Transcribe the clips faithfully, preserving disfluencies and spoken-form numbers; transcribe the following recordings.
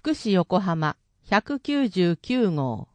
福祉横浜ひゃくきゅうじゅうきゅう号。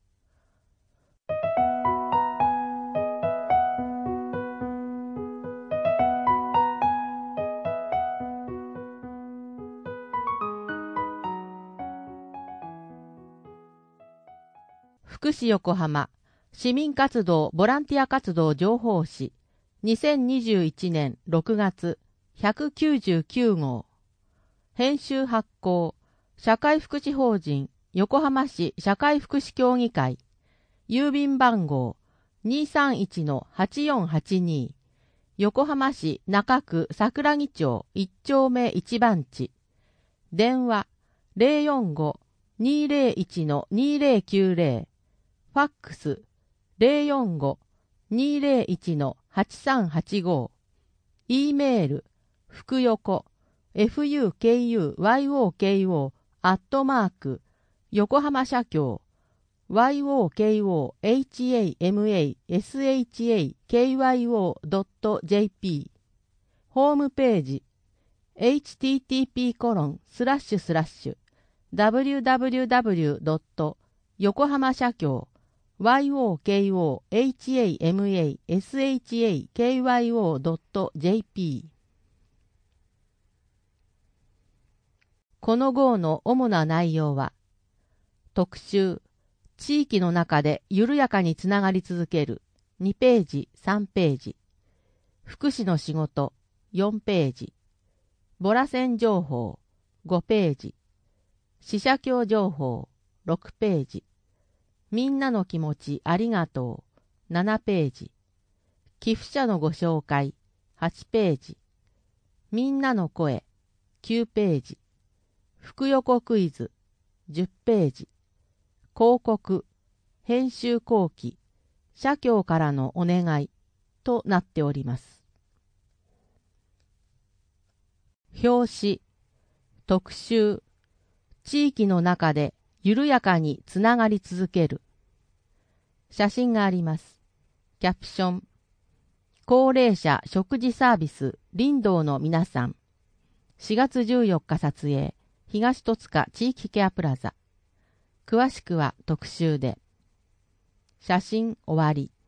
福祉横浜市民活動ボランティア活動情報誌にせんにじゅういちねんろくがつひゃくきゅうじゅうきゅう号。編集発行社会福祉法人横浜市社会福祉協議会、郵便番号 にさんいちのはちよんはちに、横浜市中区桜木町いち丁目いち番地、電話 ゼロよんご にゼロいちのにゼロきゅうゼロ、ファックス ゼロよんご にゼロいちのはちさんはちご、E メールふくよこ フユーケーユーワイオーケーオー アットマーク横浜社協 ワイオーケーオーエイチエーエムエーエスエイチエーケーワイオードットジェーピー ホームページ エイチティーティーピーコロンスラッシュスラッシュダブリューダブリューダブリュードット横浜社協 ワイオーケーオーエイチエーエムエーエスエイチエーケーワイオードットジェーピー。この号の主な内容は、特集、地域の中で緩やかにつながり続けるにページ、さんページ、福祉の仕事よんページ、ボラ線情報ごページ、死者協情報ろくページ、みんなの気持ちありがとうななページ、寄付者のご紹介はちページ、みんなの声きゅうページ、福横クイズじゅっページ、広告、編集後期、社協からのお願いとなっております。表紙、特集、地域の中で緩やかにつながり続ける。写真があります。キャプション、高齢者食事サービス林道の皆さん。しがつじゅうよっか撮影、東戸塚地域ケアプラザ。詳しくは特集で。写真終わり。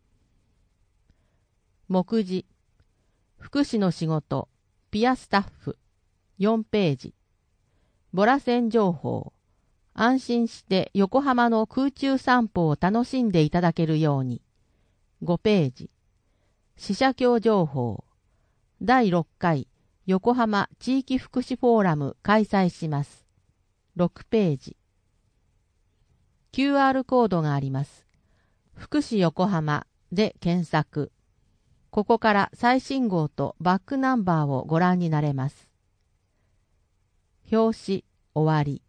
目次、福祉の仕事、ピアスタッフ、よんページ。ボラ線情報、安心して横浜の空中散歩を楽しんでいただけるように、ごページ。死者協情報、だいろっかい横浜地域福祉フォーラム開催します。ろくページ。キューアール コードがあります。福祉横浜で検索。ここから最新号とバックナンバーをご覧になれます。表紙終わり。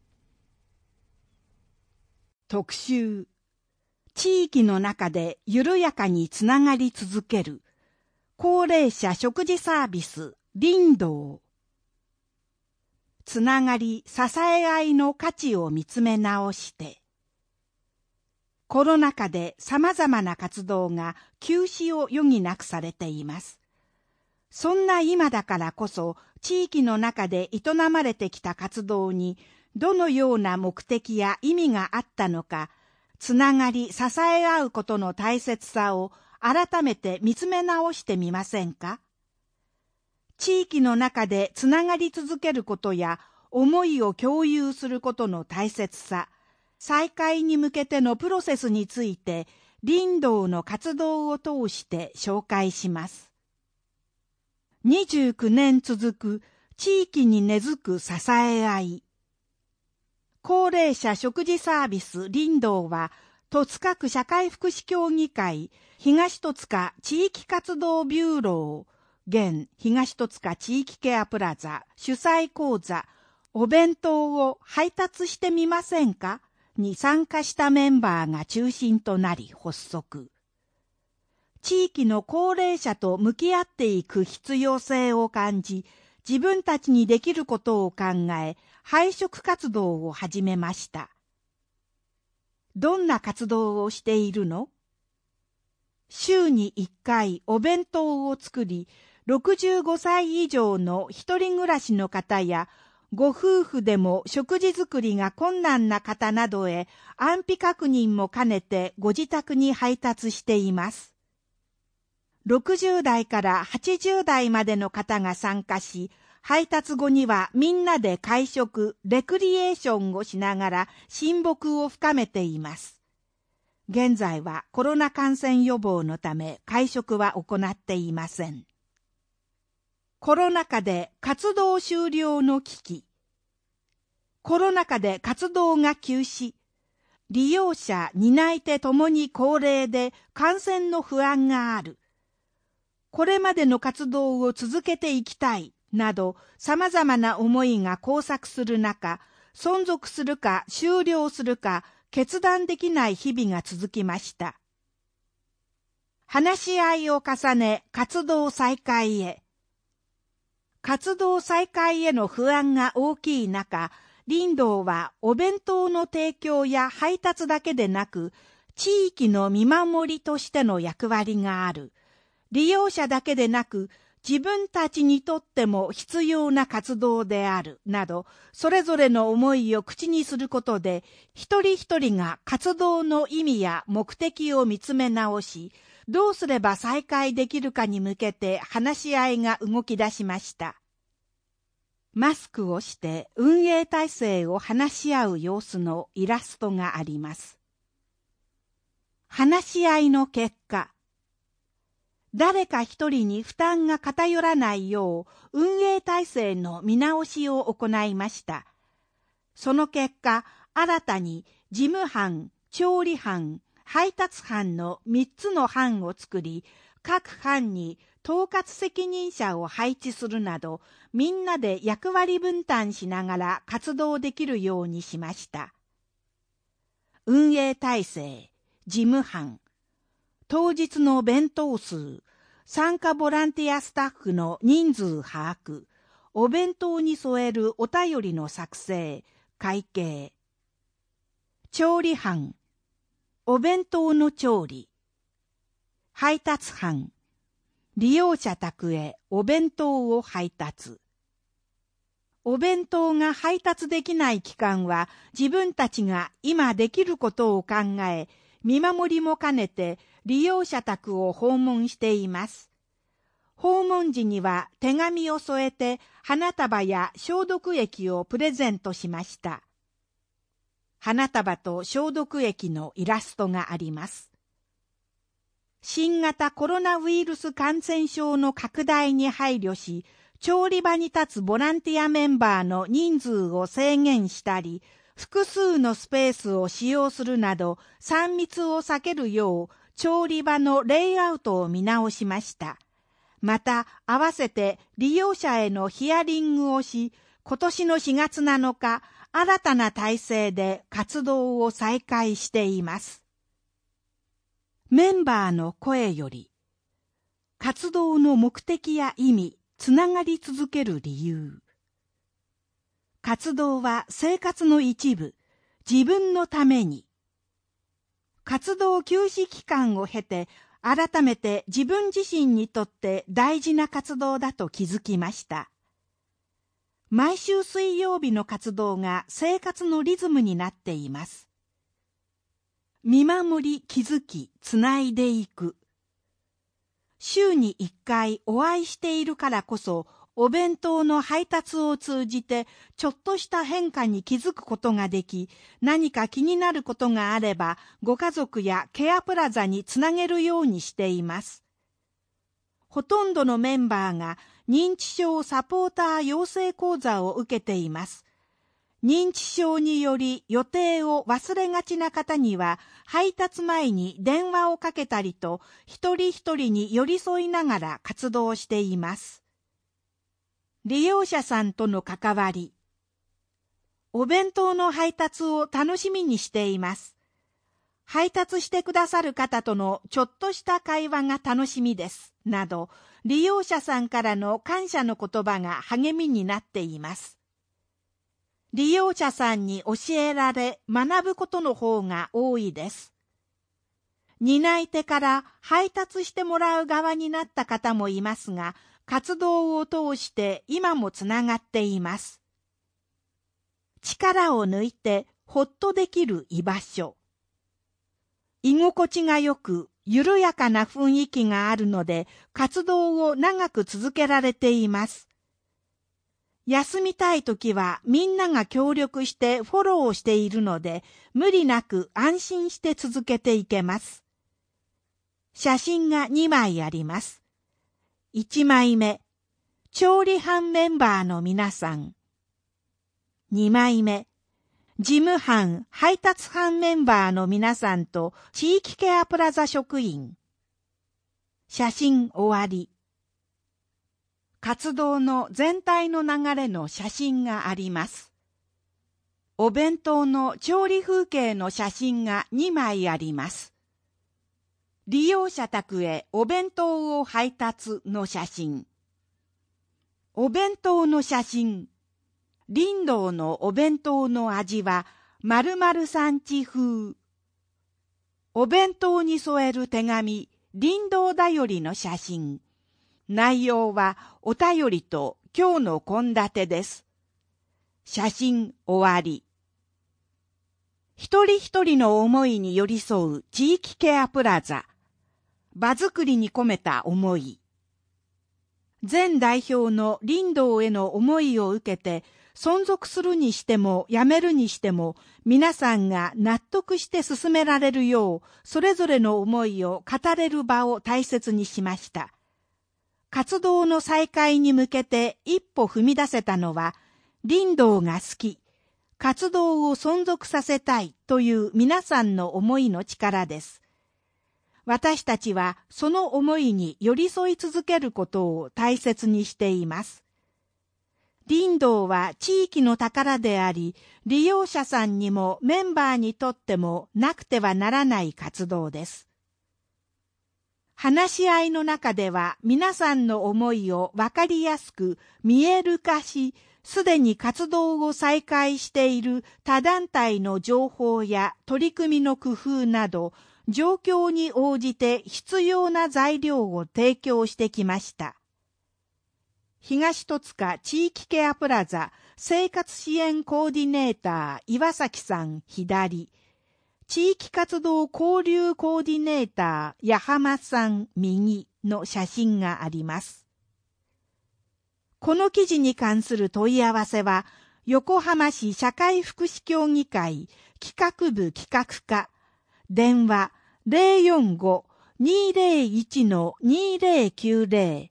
特集、地域の中で緩やかにつながり続ける高齢者食事サービス林道。つながり支え合いの価値を見つめ直して。コロナ禍で様々な活動が休止を余儀なくされています。そんな今だからこそ地域の中で営まれてきた活動にどのような目的や意味があったのか、つながり支え合うことの大切さを改めて見つめ直してみませんか？地域の中でつながり続けることや思いを共有することの大切さ、再開に向けてのプロセスについて林道の活動を通して紹介します。にじゅうきゅうねん続く地域に根付く支え合い。高齢者食事サービス林道は戸塚区社会福祉協議会東戸塚地域活動ビューロー現東戸塚地域ケアプラザ主催講座お弁当を配達してみませんかに参加したメンバーが中心となり発足。地域の高齢者と向き合っていく必要性を感じ、自分たちにできることを考え、配食活動を始めました。どんな活動をしているの？週にいっかいお弁当を作り、ろくじゅうごさい以上の一人暮らしの方やご夫婦でも食事作りが困難な方などへ安否確認も兼ねてご自宅に配達しています。ろくじゅうだいからはちじゅうだいまでの方が参加し、配達後にはみんなで会食、レクリエーションをしながら親睦を深めています。現在はコロナ感染予防のため会食は行っていません。コロナ禍で活動終了の危機。コロナ禍で活動が休止。利用者、担い手ともに高齢で感染の不安がある。これまでの活動を続けていきたい。など様々な思いが交錯する中、存続するか終了するか決断できない日々が続きました。話し合いを重ね、活動再開へ。活動再開への不安が大きい中、林道はお弁当の提供や配達だけでなく、地域の見守りとしての役割がある。利用者だけでなく、自分たちにとっても必要な活動である、など、それぞれの思いを口にすることで、一人一人が活動の意味や目的を見つめ直し、どうすれば再開できるかに向けて話し合いが動き出しました。マスクをして運営体制を話し合う様子のイラストがあります。話し合いの結果、誰か一人に負担が偏らないよう運営体制の見直しを行いました。その結果、新たに事務班、調理班、配達班のみっつの班を作り、各班に統括責任者を配置するなど、みんなで役割分担しながら活動できるようにしました。運営体制、事務班、当日の弁当数、参加ボランティアスタッフの人数把握、お弁当に添えるお便りの作成、会計。調理班、お弁当の調理。配達班、利用者宅へお弁当を配達。お弁当が配達できない期間は自分たちが今できることを考え、見守りも兼ねて利用者宅を訪問しています。訪問時には手紙を添えて花束や消毒液をプレゼントしました。花束と消毒液のイラストがあります。新型コロナウイルス感染症の拡大に配慮し、調理場に立つボランティアメンバーの人数を制限したり、複数のスペースを使用するなど、さん密を避けるよう、調理場のレイアウトを見直しました。また、合わせて利用者へのヒアリングをし、今年のしがつなのか、新たな体制で活動を再開しています。メンバーの声より、活動の目的や意味、つながり続ける理由。活動は生活の一部、自分のために。活動休止期間を経て、改めて自分自身にとって大事な活動だと気づきました。毎週水曜日の活動が生活のリズムになっています。見守り、気づき、つないでいく。週にいっかいお会いしているからこそ、お弁当の配達を通じてちょっとした変化に気づくことができ、何か気になることがあればご家族やケアプラザにつなげるようにしています。ほとんどのメンバーが認知症サポーター養成講座を受けています。認知症により予定を忘れがちな方には配達前に電話をかけたりと一人一人に寄り添いながら活動しています。利用者さんとの関わり。お弁当の配達を楽しみにしています。配達してくださる方とのちょっとした会話が楽しみです。など、利用者さんからの感謝の言葉が励みになっています。利用者さんに教えられ学ぶことの方が多いです。担い手から配達してもらう側になった方もいますが、活動を通して今もつながっています。 力を抜いてほっとできる居場所。居心地がよく、緩やかな雰囲気があるので、活動を長く続けられています。休みたいときはみんなが協力してフォローをしているので、無理なく安心して続けていけます。写真がにまいあります。いちまいめ、調理班メンバーの皆さん。にまいめ、事務班、配達班メンバーの皆さんと地域ケアプラザ職員。写真終わり。活動の全体の流れの写真があります。お弁当の調理風景の写真がにまいあります。利用者宅へお弁当を配達の写真。お弁当の写真。林道のお弁当の味は〇〇産地風。お弁当に添える手紙、林道だよりの写真。内容はお便りと今日の献立です。写真終わり。一人一人の思いに寄り添う地域ケアプラザ。場作りに込めた思い。前代表の林道への思いを受けて、存続するにしてもやめるにしても、皆さんが納得して進められるよう、それぞれの思いを語れる場を大切にしました。活動の再開に向けて一歩踏み出せたのは、林道が好き、活動を存続させたいという皆さんの思いの力です。私たちはその思いに寄り添い続けることを大切にしています。林道は地域の宝であり、利用者さんにもメンバーにとってもなくてはならない活動です。話し合いの中では皆さんの思いをわかりやすく見える化し、すでに活動を再開している他団体の情報や取り組みの工夫など、状況に応じて必要な材料を提供してきました。東戸塚地域ケアプラザ生活支援コーディネーター岩崎さん左、地域活動交流コーディネーター矢浜さん右の写真があります。この記事に関する問い合わせは、横浜市社会福祉協議会企画部企画課、電話 ゼロよんご にーゼロいち にーゼロきゅうゼロ。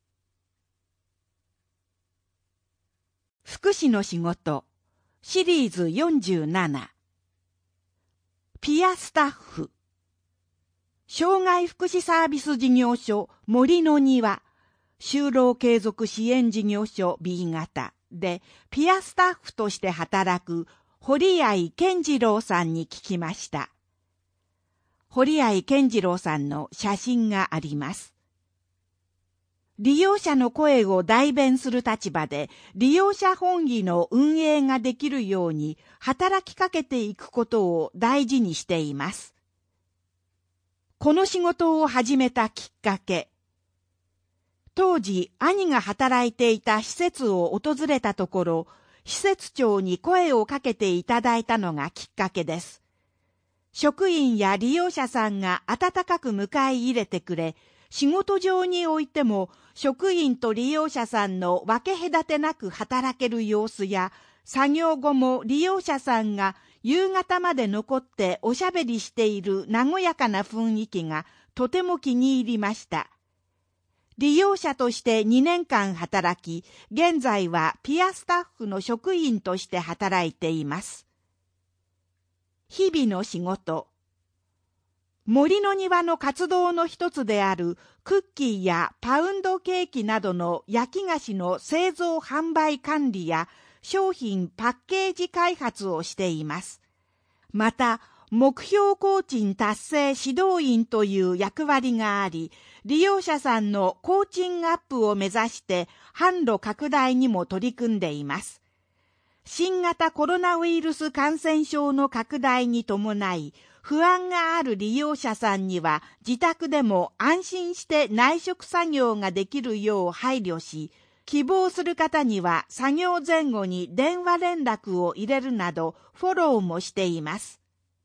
福祉の仕事、シリーズよんじゅうなな。ピアスタッフ。障害福祉サービス事業所森の庭、就労継続支援事業所 ビー 型でピアスタッフとして働く堀合健次郎さんに聞きました。堀合健次郎さんの写真があります。利用者の声を代弁する立場で利用者本位の運営ができるように働きかけていくことを大事にしています。この仕事を始めたきっかけ。当時、兄が働いていた施設を訪れたところ、施設長に声をかけていただいたのがきっかけです。職員や利用者さんが温かく迎え入れてくれ、仕事上においても職員と利用者さんの分け隔てなく働ける様子や、作業後も利用者さんが夕方まで残っておしゃべりしている和やかな雰囲気がとても気に入りました。利用者としてにねんかん働き、現在はピアスタッフの職員として働いています。日々の仕事。森の庭の活動の一つであるクッキーやパウンドケーキなどの焼き菓子の製造販売管理や商品パッケージ開発をしています。また、目標工賃達成指導員という役割があり、利用者さんの工賃アップを目指して販路拡大にも取り組んでいます。新型コロナウイルス感染症の拡大に伴い、不安がある利用者さんには自宅でも安心して内職作業ができるよう配慮し、 希望する方には作業前後に電話連絡を入れるなどフォローもしています。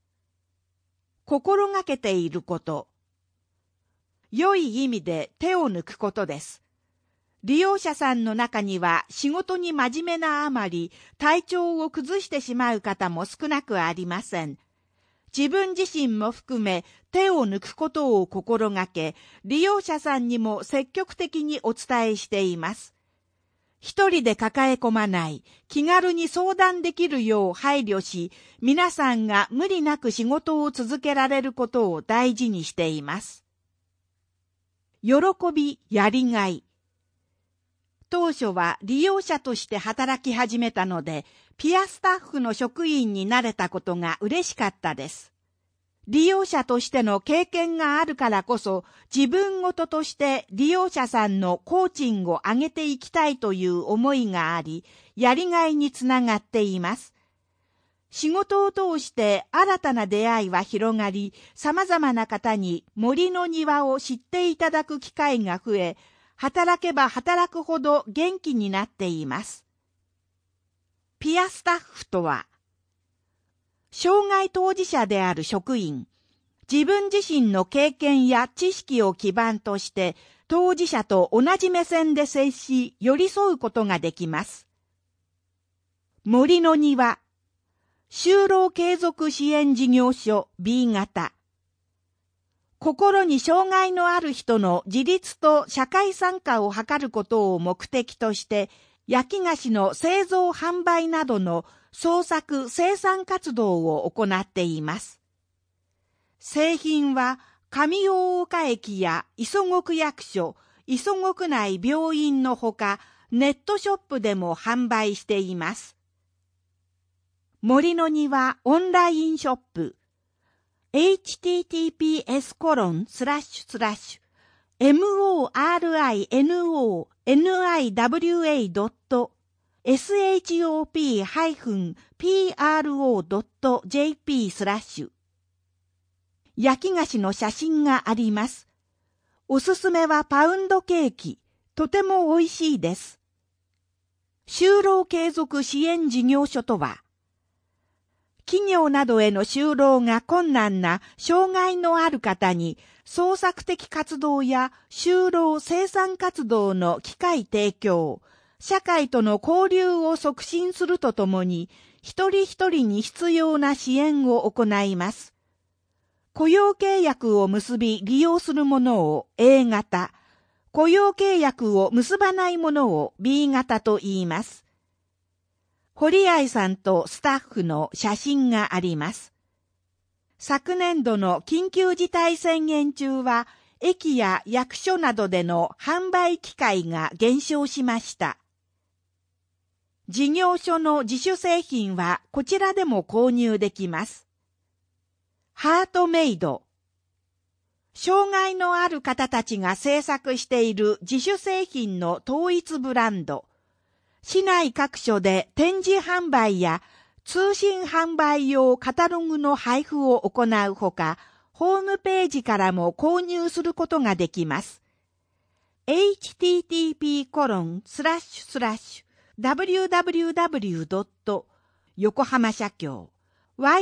心がけていること。良い意味で手を抜くことです。利用者さんの中には仕事に真面目なあまり体調を崩してしまう方も少なくありません。自分自身も含め手を抜くことを心がけ、利用者さんにも積極的にお伝えしています。一人で抱え込まない、気軽に相談できるよう配慮し、皆さんが無理なく仕事を続けられることを大事にしています。喜び、やりがい。当初は利用者として働き始めたので、ピアスタッフの職員になれたことが嬉しかったです。利用者としての経験があるからこそ、自分ごととして利用者さんの工賃を上げていきたいという思いがあり、やりがいにつながっています。仕事を通して新たな出会いは広がり、様々な方に森の庭を知っていただく機会が増え、働けば働くほど元気になっています。ピアスタッフとは、障害当事者である職員、自分自身の経験や知識を基盤として当事者と同じ目線で接し寄り添うことができます。森の庭、就労継続支援事業所 ビー 型。心に障害のある人の自立と社会参加を図ることを目的として、焼き菓子の製造販売などの創作生産活動を行っています。製品は上大岡駅や磯子区役所、磯子区内病院のほか、ネットショップでも販売しています。森の庭オンラインショップエイチティーティーピーエスコロンスラッシュスラッシュエムオーアールアイエヌオーエヌアイダブリューエードットエスエイチオーピーハイフンピーアールオードットジェーピースラッシュ焼き菓子の写真があります。おすすめはパウンドケーキ、とても美味しいです。就労継続支援事業所とは、企業などへの就労が困難な障害のある方に創作的活動や就労生産活動の機会提供、社会との交流を促進するとともに、一人一人に必要な支援を行います。雇用契約を結び利用するものを エー 型、雇用契約を結ばないものを ビー 型と言います。堀合さんとスタッフの写真があります。昨年度の緊急事態宣言中は、駅や役所などでの販売機会が減少しました。事業所の自主製品はこちらでも購入できます。ハートメイド。障害のある方たちが制作している自主製品の統一ブランド。市内各所で展示販売や通信販売用カタログの配布を行うほか、ホームページからも購入することができます。エイチティーティーピーコロンスラッシュスラッシュダブリューダブリューダブリュードット横浜社協 ヨ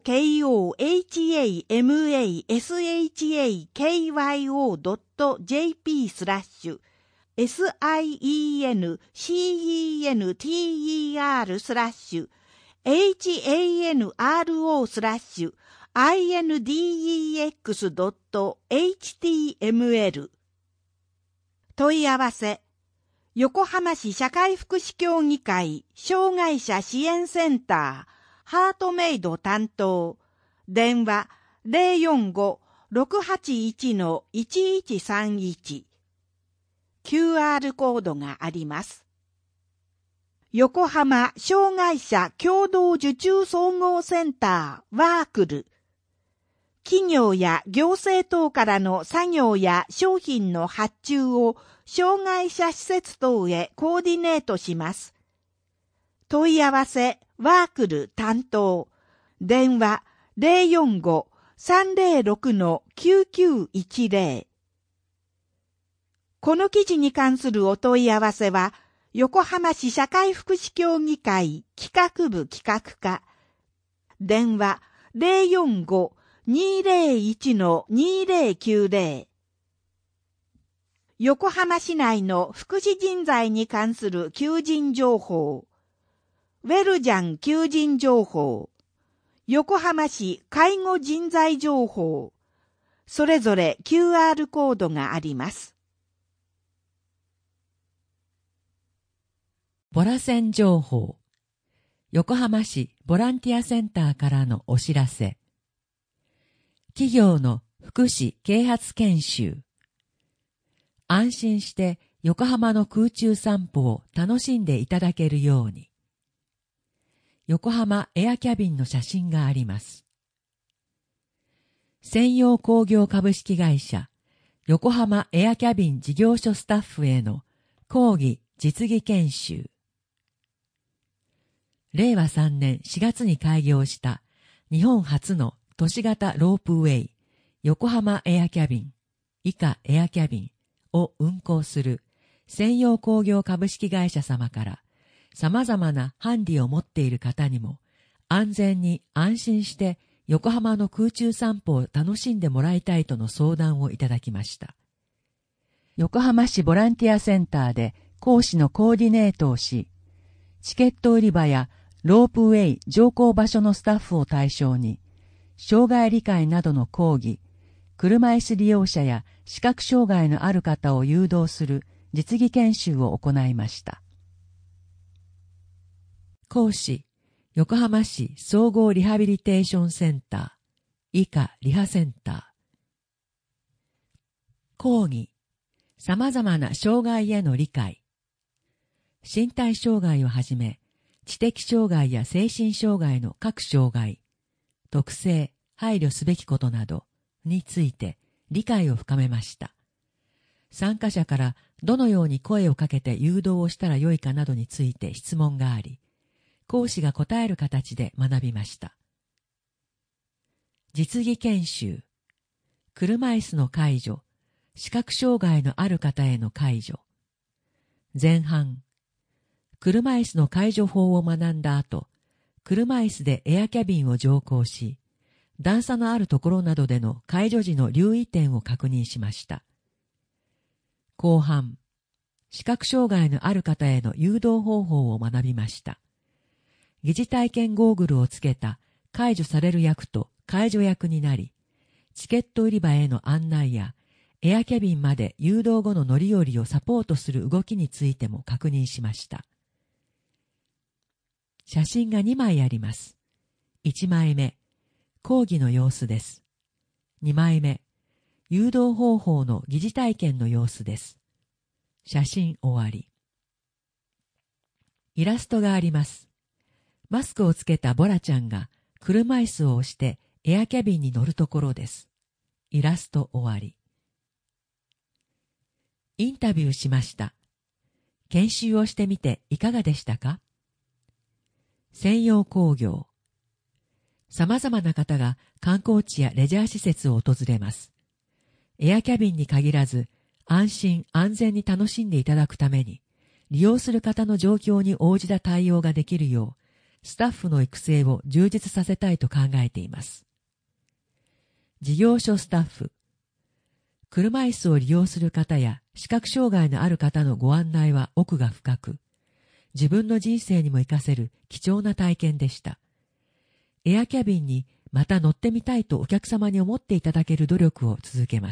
コハマ ドット ジェーピー スラッシュセンター スラッシュ エイチエーエヌアールオー スラッシュ アイエヌディーイーエックス ドット エイチティーエムエル 問い合わせ横浜市社会福祉協議会障害者支援センターハートメイド担当電話 ゼロよんご ろくはちいち いちいちさんいちキューアール コードがあります。横浜障害者共同受注総合センターワークル。企業や行政等からの作業や商品の発注を障害者施設等へコーディネートします。問い合わせワークル担当電話 ゼロよんご さんゼロろく きゅうきゅういちゼロこの記事に関するお問い合わせは、 横浜市社会福祉協議会企画部企画課、電話 ゼロよんご にーゼロいち にーゼロきゅうゼロ。横浜市内の福祉人材に関する求人情報、ウェルジャン求人情報、横浜市介護人材情報、それぞれ キューアール コードがあります。 ボラセン情報。横浜市ボランティアセンターからのお知らせ。企業の福祉啓発研修。安心して横浜の空中散歩を楽しんでいただけるように。横浜エアキャビンの写真があります。専用工業株式会社横浜エアキャビン事業所スタッフへの講義実技研修。れいわさんねんしがつに開業した日本初の都市型ロープウェイ横浜エアキャビン以下エアキャビンを運行する専用工業株式会社様から様々なハンディを持っている方にも安全に安心して横浜の空中散歩を楽しんでもらいたいとの相談をいただきました。横浜市ボランティアセンターで講師のコーディネートをし、チケット売り場やロープウェイ乗降場所のスタッフを対象に、障害理解などの講義、車椅子利用者や視覚障害のある方を誘導する実技研修を行いました。講師、横浜市総合リハビリテーションセンター、以下リハセンター。講義、様々な障害への理解。身体障害をはじめ、知的障害や精神障害の各障害、特性、配慮すべきことなどについて理解を深めました。参加者からどのように声をかけて誘導をしたらよいかなどについて質問があり、講師が答える形で学びました。実技研修、車椅子の介助、視覚障害のある方への介助。前半、車椅子の介助法を学んだ後、車椅子でエアキャビンを乗降し、段差のあるところなどでの介助時の留意点を確認しました。後半、視覚障害のある方への誘導方法を学びました。疑似体験ゴーグルをつけた介助される役と介助役になり、チケット売り場への案内やエアキャビンまで誘導後の乗り降りをサポートする動きについても確認しました。写真がにまいあります。いちまいめ、講義の様子です。にまいめ、誘導方法の疑似体験の様子です。写真終わり。イラストがあります。マスクをつけたボラちゃんが車椅子を押してエアキャビンに乗るところです。イラスト終わり。インタビューしました。研修をしてみていかがでしたか？専用工業。様々な方が観光地やレジャー施設を訪れます。エアキャビンに限らず、安心安全に楽しんでいただくために、利用する方の状況に応じた対応ができるよう、スタッフの育成を充実させたいと考えています。事業所スタッフ。車椅子を利用する方や視覚障害のある方のご案内は奥が深く、自分の人生にも活かせる貴重な体験でした。エアキャビンにまた乗ってみたいとお客様に思っていただける努力を続けます。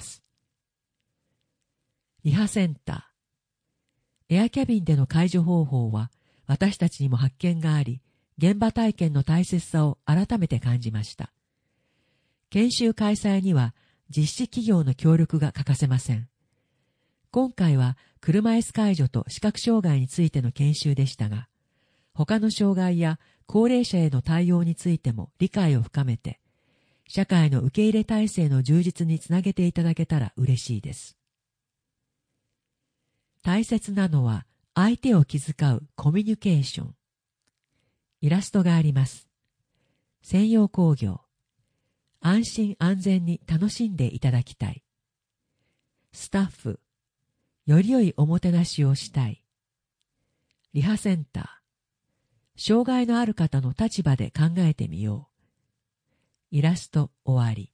リハセンター。エアキャビンでの介助方法は私たちにも発見があり、現場体験の大切さを改めて感じました。研修開催には実施企業の協力が欠かせません。今回は車椅子介助と視覚障害についての研修でしたが、他の障害や高齢者への対応についても理解を深めて、社会の受け入れ体制の充実につなげていただけたら嬉しいです。大切なのは相手を気遣うコミュニケーション。イラストがあります。専用工業。安心安全に楽しんでいただきたい。スタッフ。より良いおもてなしをしたい。 リハセンター。障害のある方の立場で考えてみよう。イラスト終わり。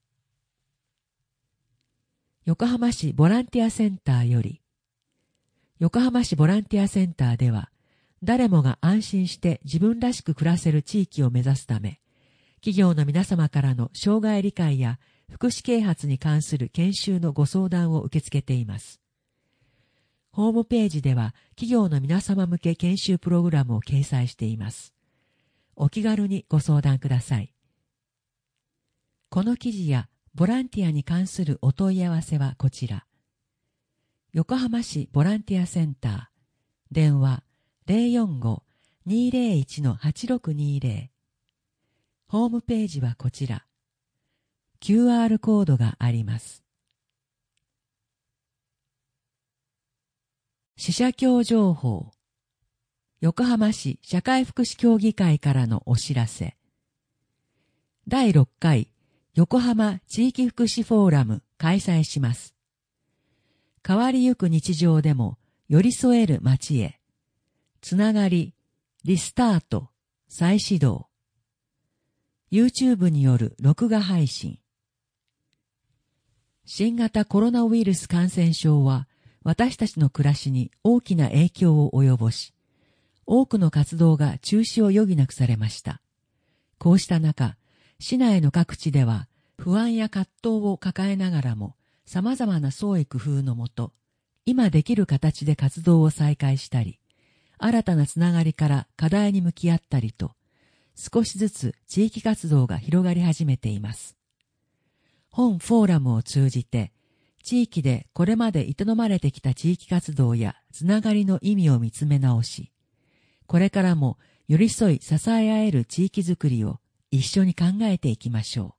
横浜市ボランティアセンターより。横浜市ボランティアセンターでは、誰もが安心して自分らしく暮らせる地域を目指すため、企業の皆様からの障害理解や福祉啓発に関する研修のご相談を受け付けています。ホームページでは企業の皆様向け研修プログラムを掲載しています。お気軽にご相談ください。この記事やボランティアに関するお問い合わせはこちら。横浜市ボランティアセンター、電話 ゼロよんご にーゼロいち はちろくにーゼロ。ホームページはこちら。キューアール コードがあります。支社協情報。横浜市社会福祉協議会からのお知らせ。だいろっかい横浜地域福祉フォーラム開催します。変わりゆく日常でも寄り添える街へ。つながり、リスタート、再始動。YouTube による録画配信。新型コロナウイルス感染症は私たちの暮らしに大きな影響を及ぼし、多くの活動が中止を余儀なくされました。こうした中、市内の各地では不安や葛藤を抱えながらも様々な創意工夫のもと、今できる形で活動を再開したり、新たなつながりから課題に向き合ったりと、少しずつ地域活動が広がり始めています。本フォーラムを通じて、地域でこれまで営まれてきた地域活動やつながりの意味を見つめ直し、これからも寄り添い支え合える地域づくりを一緒に考えていきましょう。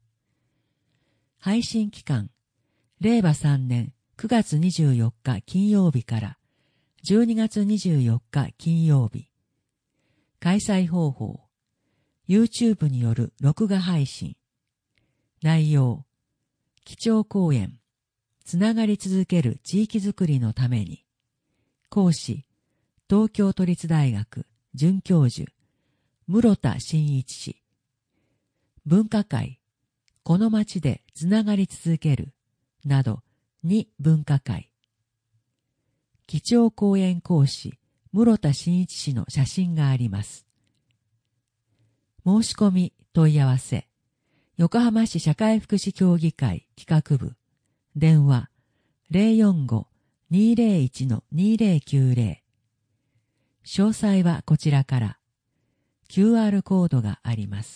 配信期間、れいわさんねんくがつにじゅうよっか金曜日からじゅうにがつにじゅうよっか金曜日。開催方法、YouTube による録画配信。内容、基調講演、つながり続ける地域づくりのために。講師、東京都立大学准教授、室田真一氏。分科会、この街でつながり続ける、などに分科会。基調講演講師、室田真一氏の写真があります。申し込み問い合わせ、横浜市社会福祉協議会企画部、電話 ゼロよんご にーゼロいち にーゼロきゅうゼロ。詳細はこちらから。キューアール コードがあります。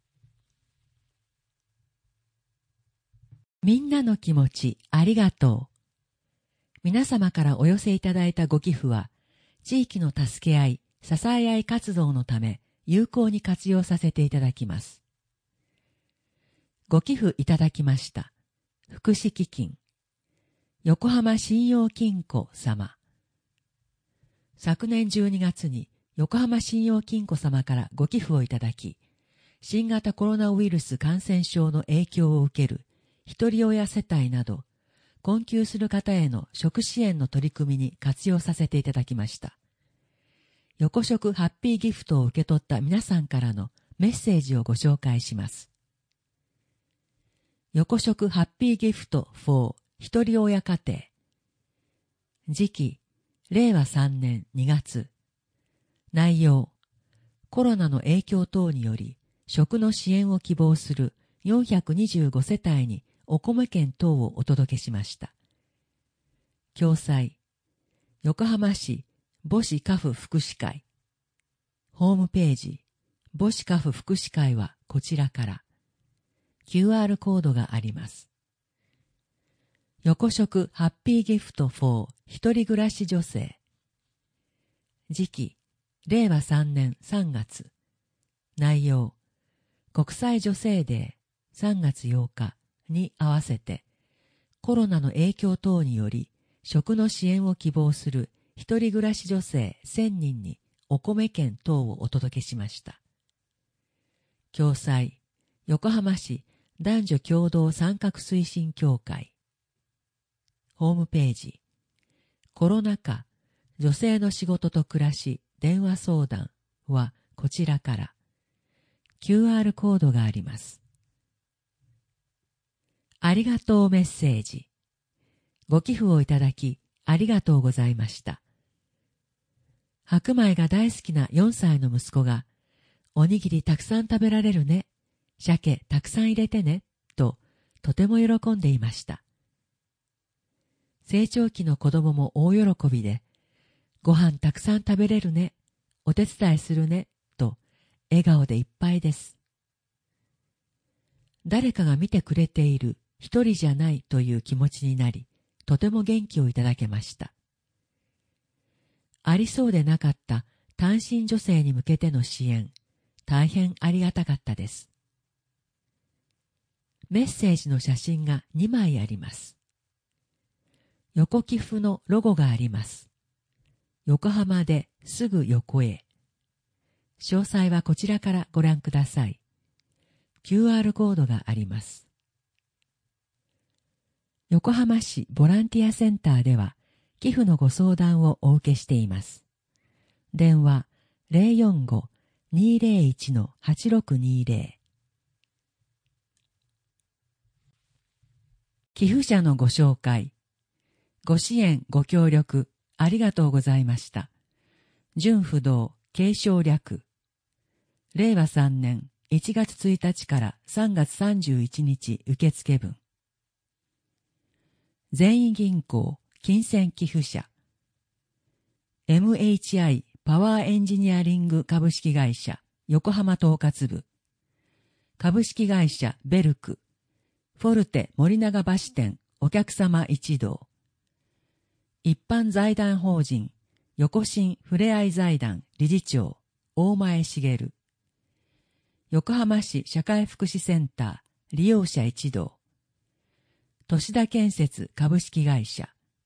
みんなの気持ちありがとう。皆様からお寄せいただいたご寄付は、地域の助け合い、支え合い活動のため、有効に活用させていただきます。ご寄付いただきました。福祉基金、横浜信用金庫様。昨年じゅうにがつに横浜信用金庫様からご寄付をいただき、新型コロナウイルス感染症の影響を受けるひとり親世帯など、困窮する方への食支援の取り組みに活用させていただきました。横食ハッピーギフトを受け取った皆さんからのメッセージをご紹介します。横食ハッピーギフト for ひとり親家庭。時期、れいわさんねんにがつ。内容、コロナの影響等により食の支援を希望するよんひゃくにじゅうごせたいにお米券等をお届けしました。共催、横浜市母子家父福祉会。ホームページ、母子家父福祉会はこちらから。キューアール コードがあります。横食ハッピーギフト for 一人暮らし女性。時期、れいわさんねんさんがつ。内容、国際女性デーさんがつようかに合わせて、コロナの影響等により食の支援を希望する一人暮らし女性せんにんにお米券等をお届けしました。共催、横浜市男女共同参画推進協会。ホームページ、コロナ禍女性の仕事と暮らし電話相談はこちらから。キューアール コードがあります。ありがとうメッセージ。ご寄付をいただきありがとうございました。白米が大好きなよんさいの息子が、おにぎりたくさん食べられるね、鮭たくさん入れてね、ととても喜んでいました。成長期の子供も大喜びで、ご飯たくさん食べれるね、お手伝いするね、と笑顔でいっぱいです。誰かが見てくれている、一人じゃないという気持ちになり、とても元気をいただけました。ありそうでなかった単身女性に向けての支援、大変ありがたかったです。メッセージの写真がにまいあります。横寄付のロゴがあります。横浜ですぐ横へ。詳細はこちらからご覧ください。キューアール コードがあります。横浜市ボランティアセンターでは寄付のご相談をお受けしています。電話 ゼロよんご にーゼロいち はちろくにーゼロ。寄付者のご紹介。ご支援ご協力ありがとうございました。純不動継承略。れいわさんねんいちがつついたちからさんがつさんじゅういちにち受付分。全員銀行金銭寄付者。エムエイチアイ パワーエンジニアリング株式会社横浜統括部。株式会社ベルク。フォルテ森永橋店お客様一同。一般財団法人横新ふれあい財団理事長大前茂。横浜市社会福祉センター利用者一同。都市田建設株式会社。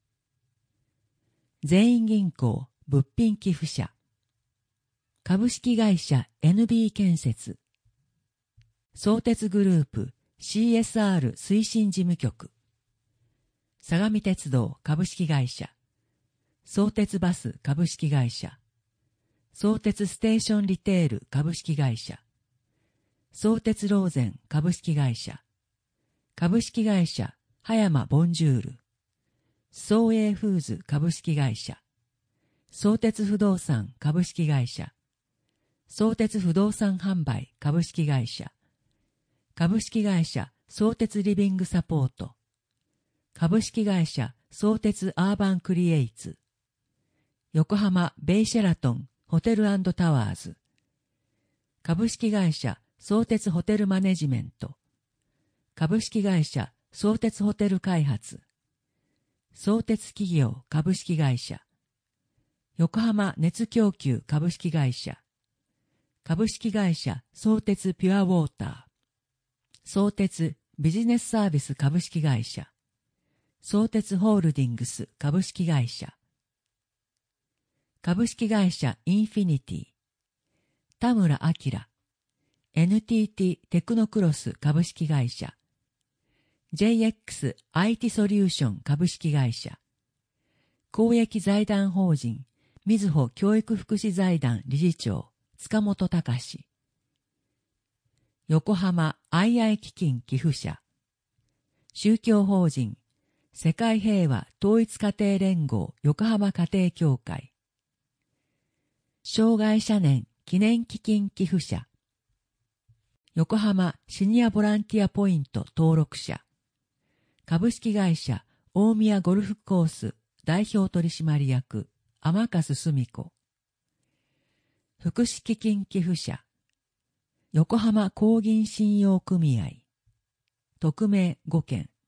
全員銀行物品寄付者。株式会社 エヌビー 建設。相鉄グループ シーエスアール 推進事務局。相模鉄道株式会社。相鉄バス株式会社。相鉄ステーションリテール株式会社。相鉄ローゼン株式会社。株式会社葉山ボンジュール。総栄フーズ株式会社。相鉄不動産株式会社。相鉄不動産販売株式会社。株式会社相鉄リビングサポート。株式会社相鉄アーバンクリエイツ。横浜ベイシェラトンホテル&タワーズ。株式会社相鉄ホテルマネジメント。株式会社相鉄ホテル開発。相鉄企業株式会社。横浜熱供給株式会社。株式会社相鉄ピュアウォーター。相鉄ビジネスサービス株式会社。相鉄ホールディングス株式会社。株式会社インフィニティ。田村明。エヌティーティー テクノクロス株式会社。ジェイエックス アイティー ソリューション株式会社。公益財団法人みずほ教育福祉財団理事長塚本隆。横浜愛愛基金寄付者。宗教法人世界平和統一家庭連合横浜家庭協会。障害者年記念基金寄付者。横浜シニアボランティアポイント登録者。株式会社大宮ゴルフコース代表取締役天粕澄子。福祉基金寄付者。横浜公銀信用組合。匿名ごけん。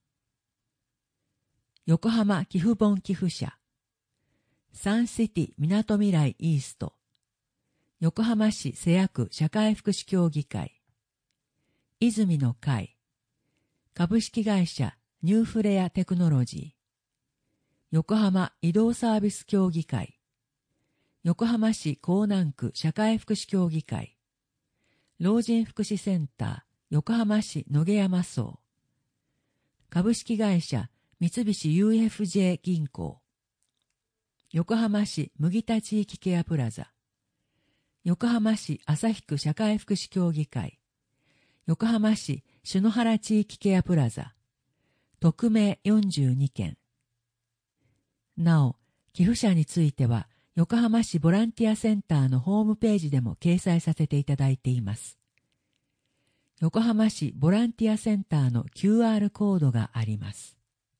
横浜寄付本寄付者。サンシティみなとみらいイースト。横浜市瀬谷区社会福祉協議会。泉の会。株式会社ニューフレアテクノロジー。横浜移動サービス協議会。横浜市港南区社会福祉協議会。老人福祉センター横浜市野毛山荘。株式会社三菱 ユーエフジェー 銀行。 横浜市麦田地域ケアプラザ、横浜市旭区社会福祉協議会、横浜市篠原地域ケアプラザ、匿名よんじゅうにけん。なお、寄付者については、横浜市ボランティアセンターのホームページでも掲載させていただいています。横浜市ボランティアセンターの キューアール コードがあります。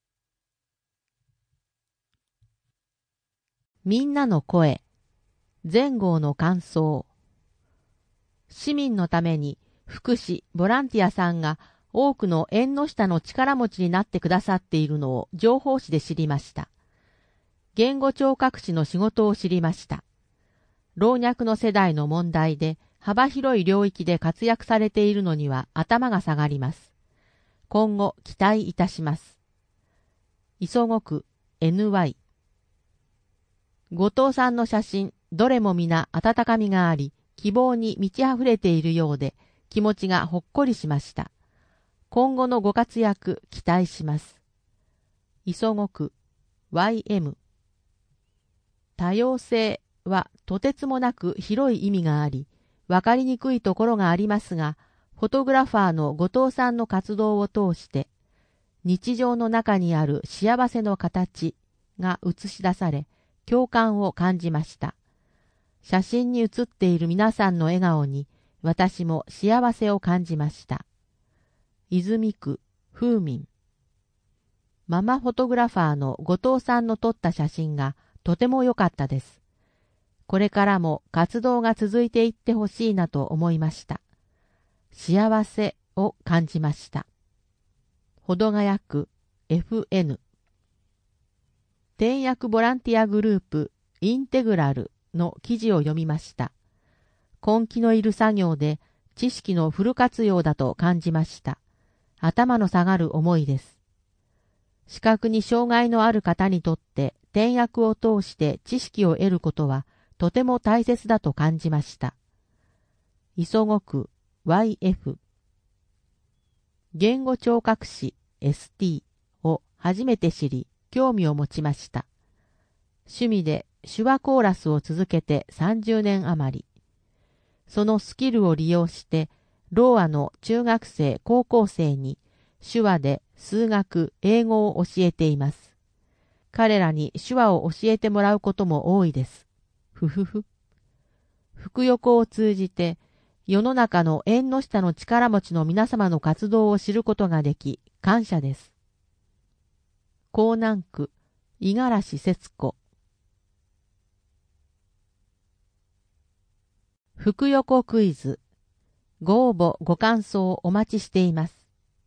みんなの声、前号の感想。市民のために福祉、ボランティアさんが多くの縁の下の力持ちになってくださっているのを情報誌で知りました。言語聴覚士の仕事を知りました。老若の世代の問題で幅広い領域で活躍されているのには頭が下がります。今後期待いたします。急ごく エヌワイ。後藤さんの写真、どれも皆温かみがあり、希望に満ち溢れているようで、気持ちがほっこりしました。今後のご活躍期待します。急ごく ワイエム。多様性はとてつもなく広い意味があり、わかりにくいところがありますが、フォトグラファーの後藤さんの活動を通して、日常の中にある幸せの形が映し出され、共感を感じました。写真に写っている皆さんの笑顔に、私も幸せを感じました。泉区風民。ママフォトグラファーの後藤さんの撮った写真がとても良かったです。これからも活動が続いていってほしいなと思いました。幸せを感じました。保土ヶ谷区 エフエヌ。転訳ボランティアグループインテグラルの記事を読みました。根気のいる作業で知識のフル活用だと感じました。頭の下がる思いです。視覚に障害のある方にとって転訳を通して知識を得ることはとても大切だと感じました。急ごく ワイエフ。言語聴覚士 エスティー を初めて知り興味を持ちました。趣味で手話コーラスを続けてさんじゅうねん余り。そのスキルを利用して、ろうあの中学生、高校生に手話で数学、英語を教えています。彼らに手話を教えてもらうことも多いです。ふふふ。福横を通じて、世の中の縁の下の力持ちの皆様の活動を知ることができ、感謝です。江南区、五十嵐節子。福横クイズ。ご応募ご感想お待ちしています。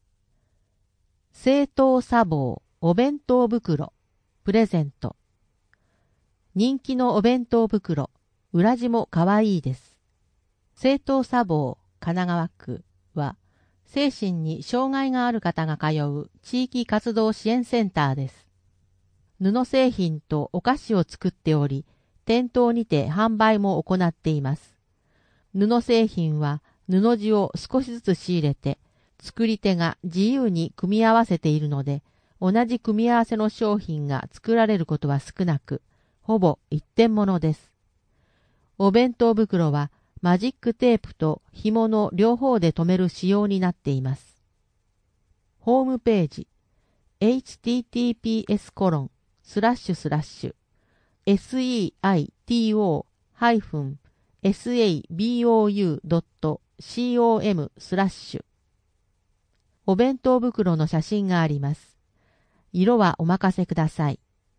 正当茶房お弁当袋プレゼント。人気のお弁当袋、裏地もかわいいです。正当茶房神奈川区は精神に障害がある方が通う地域活動支援センターです。布製品とお菓子を作っており、店頭にて販売も行っています。布製品は布地を少しずつ仕入れて、作り手が自由に組み合わせているので、同じ組み合わせの商品が作られることは少なく、ほぼ一点物です。お弁当袋はマジックテープと紐の両方で留める仕様になっています。ホームページ エイチティーティーピーエスコロンスラッシュスラッシュエスイーアイティーオーハイフンエスエービーオーユードットコム スラッシュ。お弁当袋の写真があります。色はお任せください。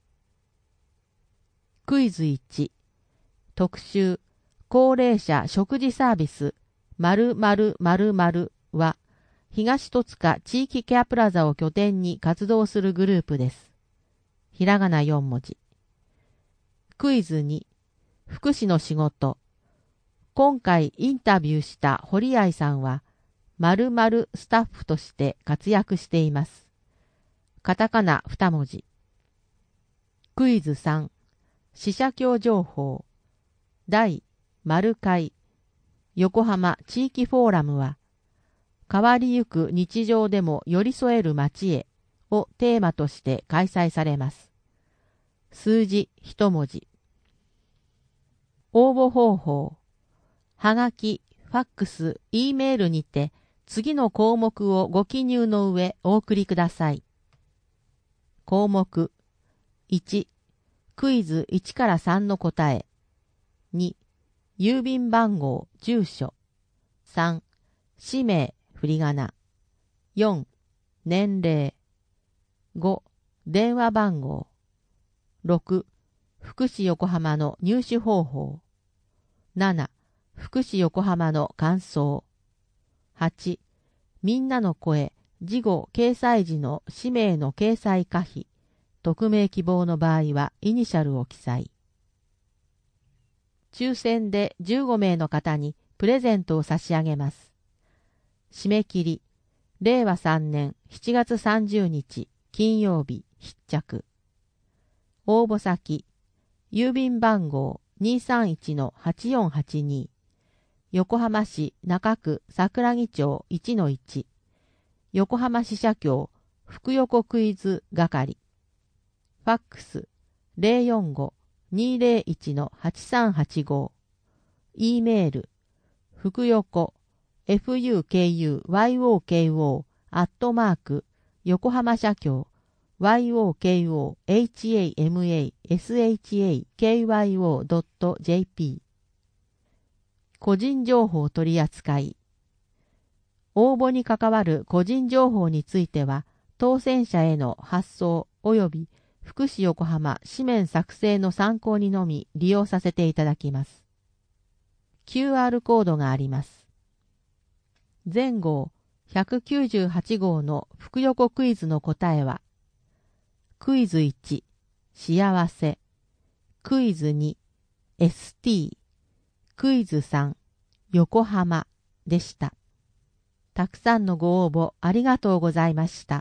クイズいち。特集、高齢者食事サービス〇〇〇〇は、東戸塚地域ケアプラザを拠点に活動するグループです。ひらがなよん文字。クイズに、福祉の仕事。今回インタビューした堀愛さんは、〇〇スタッフとして活躍しています。カタカナに文字。クイズさん、死者協情報。第〇回横浜地域フォーラムは、変わりゆく日常でも寄り添える街へをテーマとして開催されます。 数字一文字。応募方法。はがき、ファックス、E メールにて次の項目をご記入の上お送りください。項目いち、クイズいちからさんの答え。に、郵便番号、住所。さん、氏名、振り仮名。よん、年齢。ご、電話番号。ろく、福祉横浜の入手方法。なな、福祉横浜の感想。はち、みんなの声、事後掲載時の氏名の掲載可否。匿名希望の場合はイニシャルを記載。抽選でじゅうごめいの方にプレゼントを差し上げます。締め切り、れいわさんねんしちがつさんじゅうにち金曜日必着。応募先、郵便番号 にーさんいちのはちよんはちに、横浜市中区桜木町 いちのいち、横浜支社協福横クイズ係。ファックス ゼロよんご にーゼロいちのはちさんはちご。E メール、福横 フユケーユーワイオーケーオー アットマーク横浜社協 ワイオーケーオーエイチエーエムエーエスエイチエーケーワイオードットジェーピー。個人情報取扱い。応募に関わる個人情報については、当選者への発送及び福祉横浜紙面作成の参考にのみ利用させていただきます。キューアール コードがあります。全号ひゃくきゅうじゅうはちごうの福横クイズの答えは、クイズいち、幸せ、クイズに、エスティー、クイズさん、横浜でした。たくさんのご応募ありがとうございました。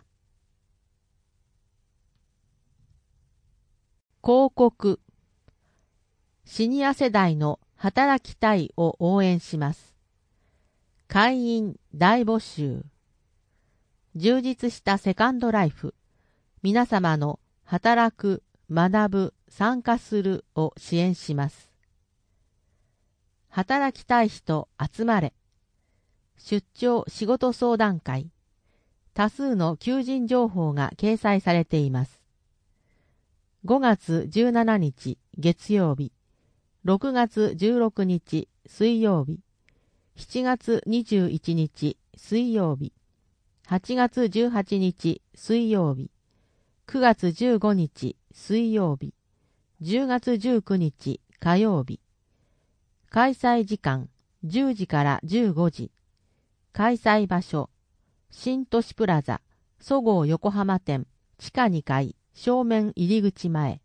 広告。シニア世代の働きたいを応援します。会員大募集。充実したセカンドライフ。皆様の働く、学ぶ、参加するを支援します。働きたい人集まれ。出張仕事相談会。多数の求人情報が掲載されています。ごがつじゅうしちにち月曜日、ろくがつじゅうろくにち水曜日、しちがつにじゅういちにち水曜日、はちがつじゅうはちにち水曜日、くがつじゅうごにち水曜日、じゅうがつじゅうくにち火曜日。開催時間じゅうじからじゅうごじ。開催場所、新都市プラザ、そごう横浜店、地下にかい、正面入り口前。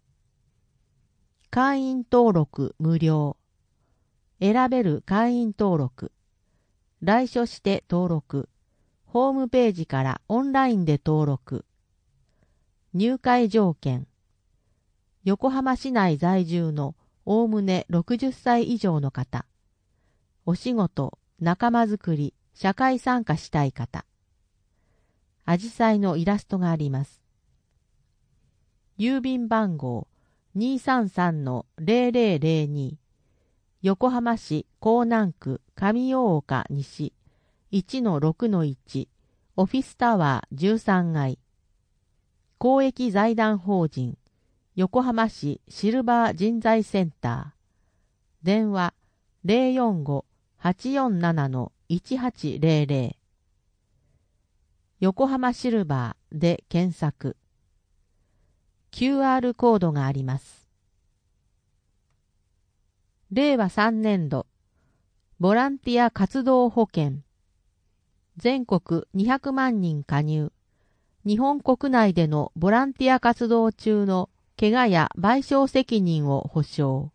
会員登録無料。選べる会員登録。来所して登録。ホームページからオンラインで登録。入会条件。横浜市内在住のおおむねろくじゅっさい以上の方。お仕事、仲間づくり、社会参加したい方。あじさいのイラストがあります。郵便番号 にーさんさんのゼロゼロゼロに、横浜市港南区上大岡西 いちのろくのいち、オフィスタワーじゅうさんがい。公益財団法人横浜市シルバー人材センター。電話 ゼロよんご はちよんななのいちはちゼロゼロ。横浜シルバーで検索。キューアール コードがあります。れいわさんねんどボランティア活動保険。全国にひゃくまんにん加入。日本国内でのボランティア活動中の怪我や賠償責任を保証。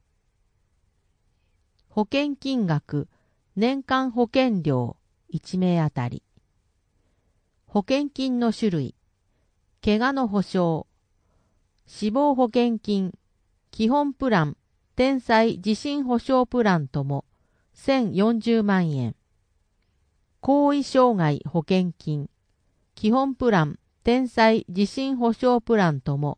保険金額、年間保険料いちめいあたり。保険金の種類、怪我の保証、死亡保険金、基本プラン、天災地震保障プランともせんよんじゅうまんえん。後遺障害保険金、基本プラン、天災地震保障プランとも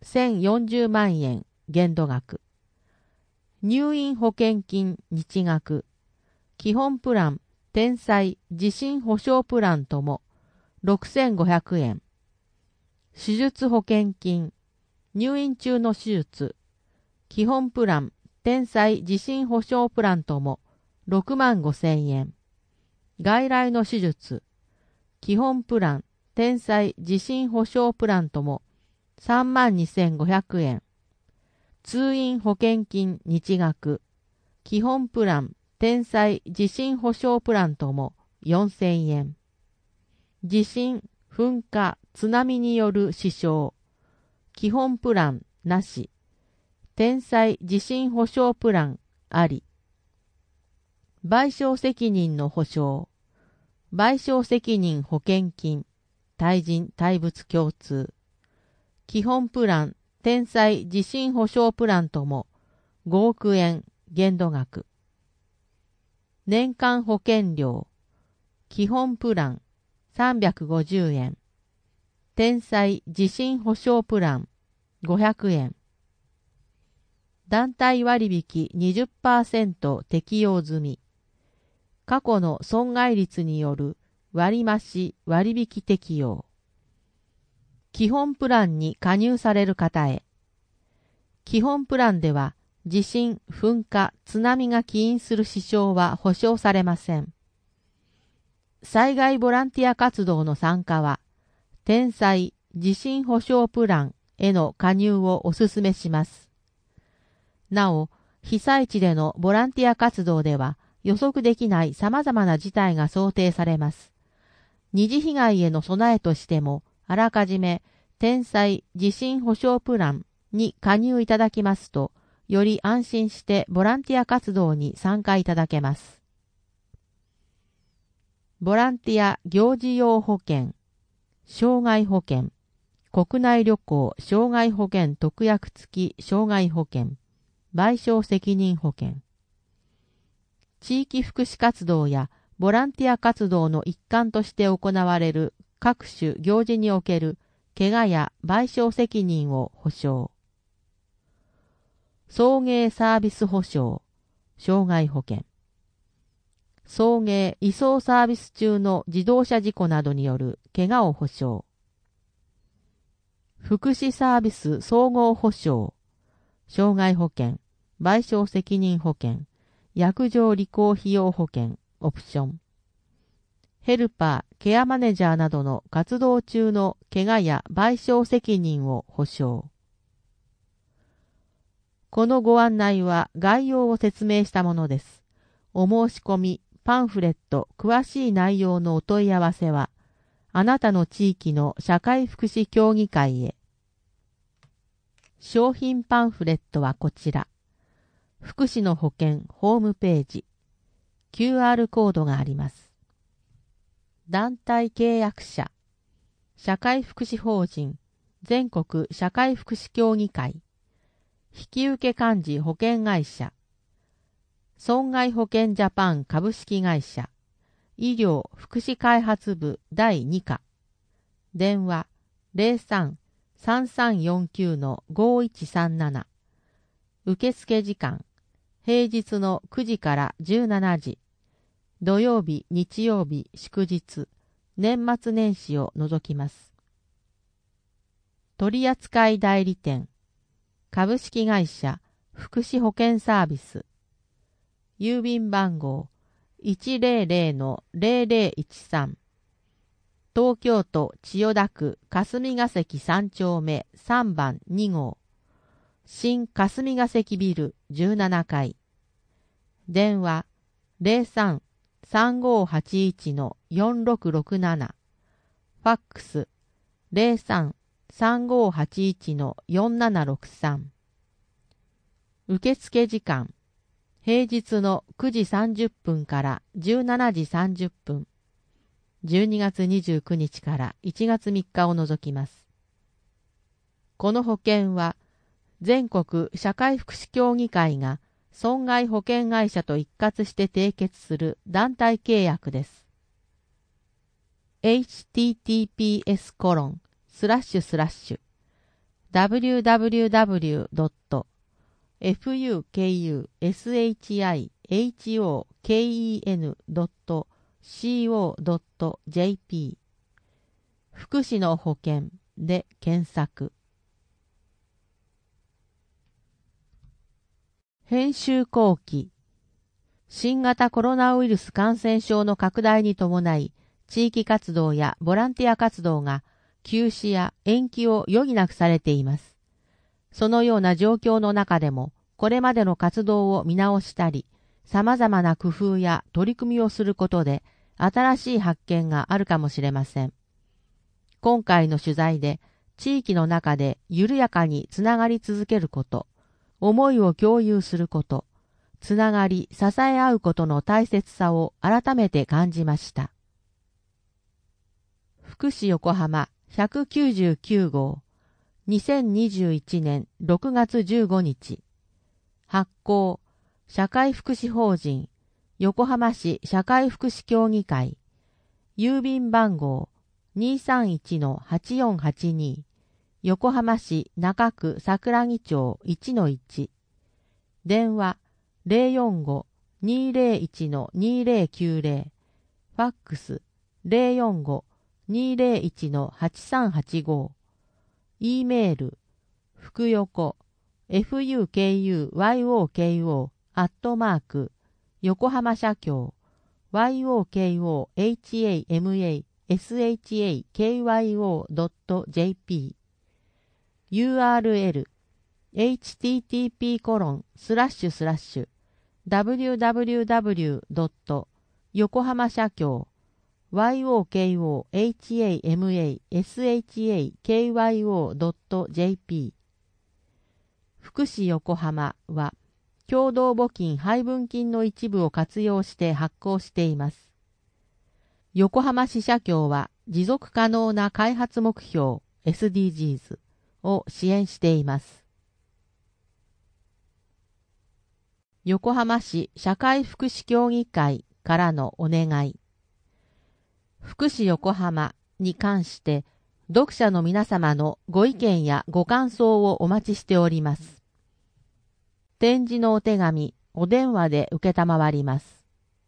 せんよんじゅうまんえん限度額。入院保険金日額。基本プラン、天災地震保障プランともろくせんごひゃくえん。手術保険金、入院中の手術。基本プラン、天災地震保障プランともろくまんごせんえん。外来の手術。基本プラン、天災地震保障プランともさんまんにせんごひゃくえん。通院保険金日額。基本プラン、天災地震保障プランともよんせんえん。地震、噴火、津波による死傷。基本プランなし。天災地震保障プランあり。賠償責任の保障。賠償責任保険金。対人対物共通。基本プラン、天災地震保障プランともごおくえん限度額。年間保険料。基本プランさんびゃくごじゅうえん。天災地震保障プランごひゃくえん。団体割引 にじゅっパーセント 適用済み。過去の損害率による割増割引適用。基本プランに加入される方へ。基本プランでは地震、噴火、津波が起因する死傷は保証されません。災害ボランティア活動の参加は、天災地震保障プランへの加入をお勧めします。なお、被災地でのボランティア活動では予測できない様々な事態が想定されます。二次被害への備えとしても、あらかじめ天災地震保障プランに加入いただきますと、より安心してボランティア活動に参加いただけます。ボランティア行事用保険、障害保険、国内旅行障害保険特約付き障害保険、賠償責任保険。地域福祉活動やボランティア活動の一環として行われる各種行事における怪我や賠償責任を保障。送迎サービス保障、障害保険。送迎移送サービス中の自動車事故などによる怪我を保障。福祉サービス総合保障、障害保険、賠償責任保険、薬場履行費用保険、オプション。ヘルパー、ケアマネジャーなどの活動中の怪我や賠償責任を保障。このご案内は概要を説明したものです。お申し込み、パンフレット、詳しい内容のお問い合わせは、あなたの地域の社会福祉協議会へ。商品パンフレットはこちら。福祉の保険ホームページ。キューアール コードがあります。団体契約者。社会福祉法人全国社会福祉協議会。引受幹事保険会社。損害保険ジャパン株式会社。医療福祉開発部だいに課。電話 ゼロさん さんさんよんきゅう ごいちさんなな。受付時間。平日のくじからじゅうしちじ。土曜日、日曜日、祝日、年末年始を除きます。取扱代理店。株式会社福祉保険サービス。郵便番号 いちまるまるのゼロゼロいちさん。東京都千代田区霞ヶ関さん丁目さんばんに号。新霞ヶ関ビルじゅうななかい。電話 ゼロさん さんごはちいち よんろくろくなな。ファックス ゼロさん さんごはちいち よんななろくさん。受付時間。平日のくじさんじゅっぷんからじゅうしちじさんじゅっぷん。じゅうにがつにじゅうくにちからいちがつみっかを除きます。この保険は、全国社会福祉協議会が損害保険会社と一括して締結する団体契約です。エイチティーティーピーエスコロンスラッシュスラッシュダブリューダブリューダブリュードットフクシホケンドットコドットジェーピー 福祉の保険で検索。編集後期。新型コロナウイルス感染症の拡大に伴い、地域活動やボランティア活動が休止や延期を余儀なくされています。そのような状況の中でも、これまでの活動を見直したり、様々な工夫や取り組みをすることで、新しい発見があるかもしれません。今回の取材で、地域の中で緩やかにつながり続けること、思いを共有すること、つながり支え合うことの大切さを改めて感じました。福祉横浜ひゃくきゅうじゅうきゅう号にせんにじゅういちねんろくがつじゅうごにち発行社会福祉法人横浜市社会福祉協議会郵便番号 にーさんいちのはちよんはちに 横浜市中区桜木町 いちのいち 電話 ゼロよんご にーゼロいちのにーゼロきゅうゼロ ファックス ゼロよんご にーゼロいちのはちさんはちご E メールふくよこ フクヨコ アットマーク横浜社協 ヨコハマ ドットジェーピー ユーアールエル エイチティーティーピーコロンスラッシュスラッシュダブリューダブリューダブリュードット横浜社協 ヨコハマ ドットジェーピー 福祉横浜は共同募金配分金の一部を活用して発行しています。横浜市社協は持続可能な開発目標 エスディージーズ を支援しています。横浜市社会福祉協議会からのお願い。福祉横浜に関して読者の皆様のご意見やご感想をお待ちしております。展示のお手紙、お電話で受けたまわります。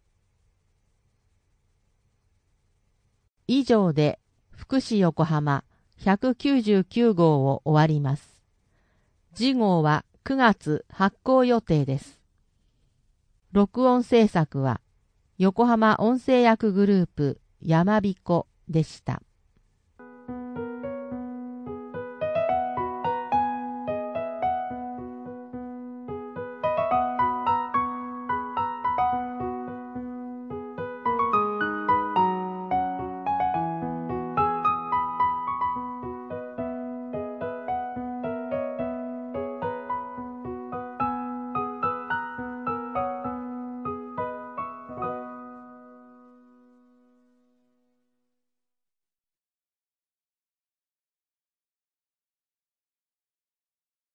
以上で福祉横浜ひゃくきゅうじゅうきゅう号を終わります。次号はくがつ発行予定です。録音制作は横浜音声役グループやまびこでした。